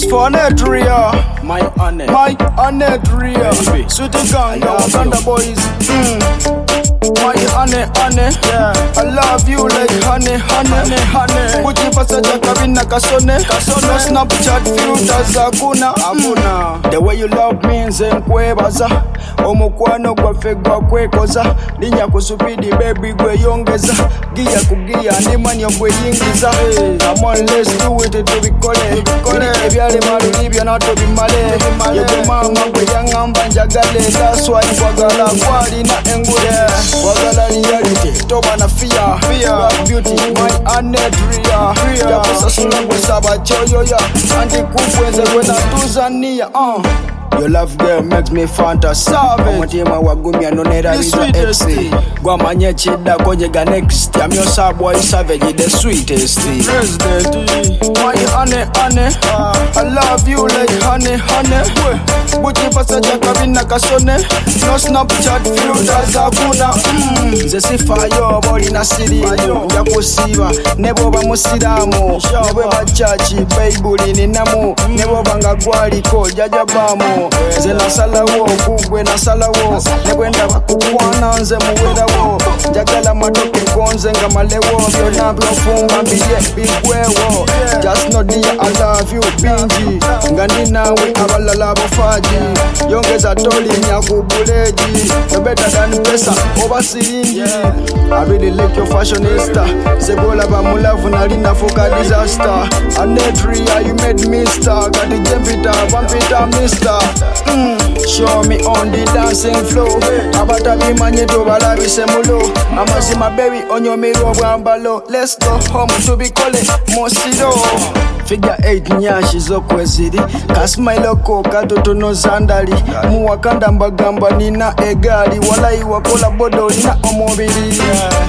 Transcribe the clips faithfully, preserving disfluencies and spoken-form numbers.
for Anedria, My honey, my Anedria, Baby. Sweetie Gang, I love Uganda you. boys. Mm. My honey, honey, yeah. I love you like honey, honey, honey. Kujipasa jakabina kasone, kasone. No Snapchat filters hakuna, hakuna. The way you love me nze nkwebaza, omukwano gwaffe gwa kwekoza. Linya kusupidi baby gwe yongeza, giya kugiya ndimanyo gwe yingiza. Come on let's do it tubikole, ebyali maluli byonna tubimale. Yegwe mama gwe yangamba njagale, that's why nkwagala kwalina engule. Wagala reality, toba na fear, fear, beauty, my Anedria. Yakusasula gwe saba choyoya, anti kubwenze gwe natuzania. Uh. Your love girl makes me fantasave. Omutima wagumya nonerabiza X. Gwamanye chiddako nyega next. I'm your sub boy savage, the sweetest. President, my honey, honey, I love you like honey, honey. Bukipasa jakabina kasone, no Snapchat filters hakuna. Nze sifayo boli na sirimu, yakusiba neboba musiramu, neboba chachi Bible ninamu, neboba nga gwaliko jajabamu. Nze nasalawo kugwe nasalawo, nebwenda bakukwana nze muwerawo. Njagala matoke gonze nga malewo, byonna byofumba mbirye bigwewo. Just know dear I love you bingi, nga ndi nawe abalala bufaji. Yongeza tolinya ku buleji, no better than pesa oba siringi. I really like your fashionista, sebola ba mulavu nalina foka disaster. Anedria you made me star, kati jempita vampita mister. Mm. Show me on the dancing floor, abata bimanye tobalabise mulo. Amazima baby onyomero bwambalo. Let's go home to be kole mosiro. Figure eight nyashi zokweziri, kasmailo ko katotono zandali. Muwakanda mbagamba nina egali, walai wakola bodo nina omobili.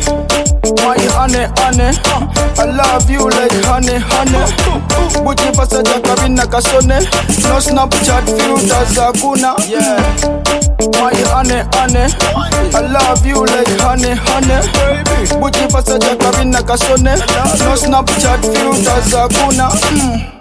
My honey, honey, I love you like honey, honey. Bukipasa jakabina kasone, no Snapchat filters hakuna. My honey, honey, I love you like honey, honey. Bukipasa jakabina kasone, no Snapchat filters hakuna.